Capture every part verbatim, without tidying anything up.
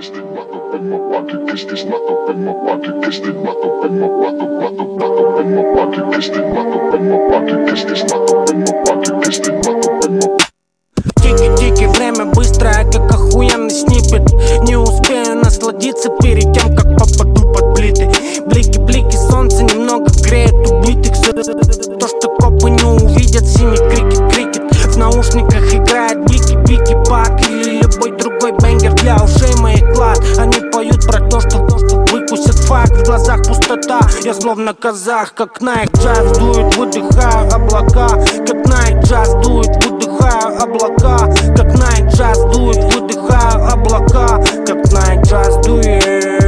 kissed it, lock up in my pocket, kiss this, lock up in my pocket, kiss it, lock up in my pocket, lock up, lock up in my pocket, kiss it, lock up in my pocket, kiss this, lock up in my pocket, kiss it, lock up in my. Тики-тики, время быстрое, как охуенный снипет. Не успею насладиться перед тем, как попаду под плиты. Блики-блики, солнце немного греет убитых. То, что копы не увидят, синий крикет-крикет. В наушниках играет бики-бики пак или любой другой бенгер для ушей моих клад. Они поют про то, что, то, что выкусят факт. В глазах пустота, я словно казах. Как на их джаз дует, выдыхаю облака. Как на их джаз дует, выдыхаю облака. Как на их джаз дует, выдыхаю облака. Как на их джаз дует.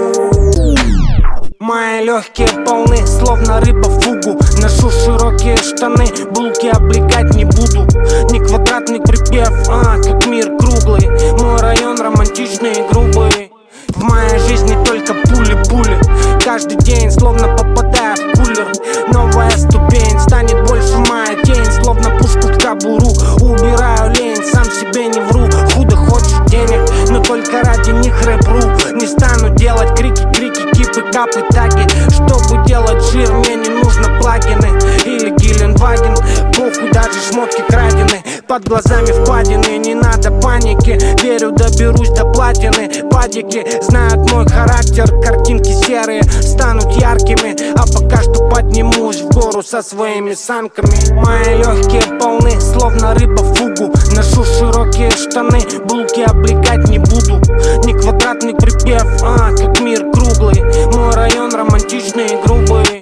Мои легкие полны, словно рыба в фугу. Ношу широкие штаны, булки облегать не буду. Не квадратный припев, а как мир круглый. Мой район романтичный и грубый. В моей жизни только пули-пули. Каждый день словно попадая в кулер. Новая ступень, станет больше моя тень. Словно пушку в кобуру, убираю лень. Сам себе не вру, худо хочешь денег, но только ради них рэп-ру. Не стану делать крики-крики, кипы, капы, таги. Чтобы делать жир, мне не нужно плагины или Геленваген. Похуй, даже шмотки крадены. Под глазами впадины, не надо паники. Верю, доберусь до платины. Падики знают мой характер. Картинки серые станут яркими. А пока что поднимусь в гору со своими санками. Мои легкие полны, словно рыба в фугу. Ношу широкие штаны, булки облегать не буду. Не квадратный припев, а как мир круглый. Мой район романтичный и грубый.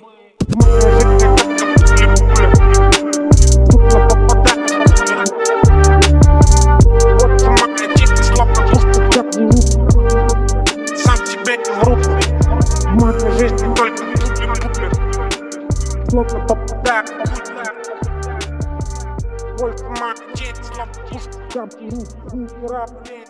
Сам себе не вру. В моей жизни только пули-пули. Словно попадаю в пули. Больше моей жизни, словно пушка.